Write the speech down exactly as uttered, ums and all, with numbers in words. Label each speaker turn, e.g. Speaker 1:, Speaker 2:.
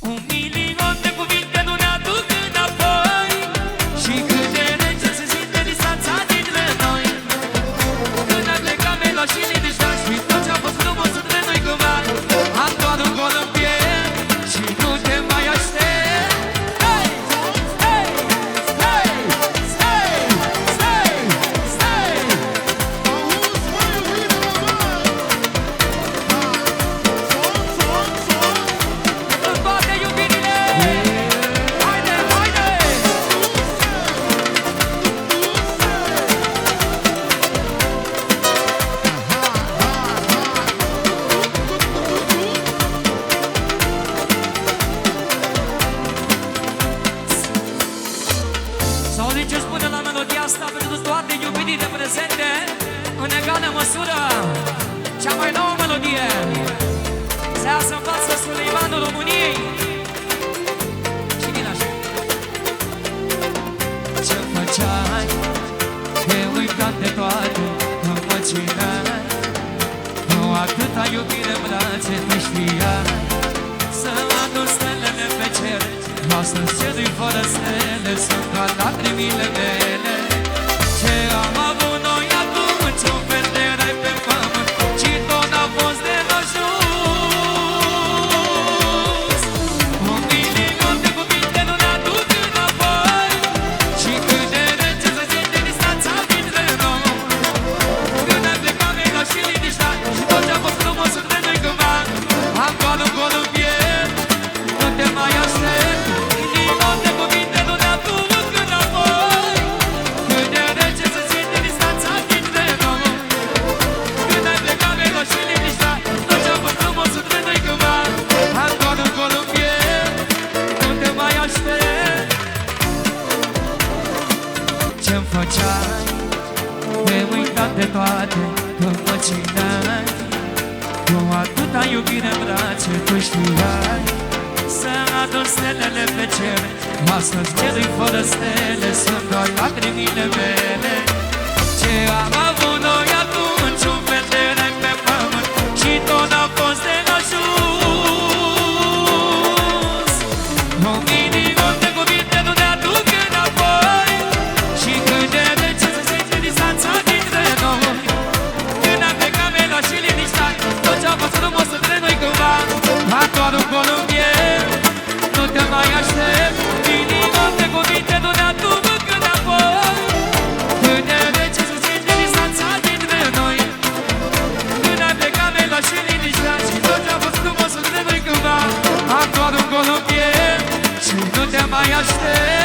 Speaker 1: Un milion de cuvinte nu ne aduc înapoi și cât de rece se simte distanța dintre noi. Când am plecat melo și liniștea și tot ce-a fost frumos între noi cumva, am doar un gol în piept și nu te mai aștept. Stai, stai, stai, stai, stai, stai. În toate iubirile, haide, haide! Să auzim ce spune la melodia asta pentru toate iubirile prezente în egală măsură. Cea mai nouă melodie se iasă în față Suleimanul României. Și din așa. Ce făceai? Te uitat de toate, nu mă țineai. Nu atâta iubire în brațe te știai. Să adun stelele pe cer, astăzi cerui fără stele sunt doar lacrimile mele. Ce am avut noi atunci, un fel de rai pe pământ, și tot n-a fost de ajuns. Un milion de cuvinte nu ne aduc înapoi și cât de rece se simte distanța dintre noi. Când am plecat mega și liniștea și tot ce-a fost frumos între noi cândva, am doar un gol în piept, nu te mai aștept. Milion de cuvinte nu ne aduc înapoi, cât de rece se simte distanța dintre noi. Când ai plecat mega și liniștea, tot ce-a fost frumos între noi cândva, am doar un gol în piept, nu te mai aștept. Ce-mi făceai? Te-ai uitat de toate, când mă țineai. Cu atâta iubire în brațe tu știai. Să adun stelele pe cer, astăzi cerui fără stele sunt doar lacrimile mele. Ce am avut noi atunci, un fel de rai pe pământ, și tot n-a fost de ajuns. Un milion de cuvinte nu ne aduc înapoi și cât de rece se simte distanța dintre noi. Când am plecat mega și liniștea, tot ce-a fost frumos între noi cândva, am doar un gol în piept, nu te mai aștept. Milion de cuvinte nu ne aduc înapoi, cât de rece se simte distanța dintre noi. Când am plecat mega și liniștea și tot ce-a fost frumos între noi cândva, am doar un gol în piept și nu te mai aștept.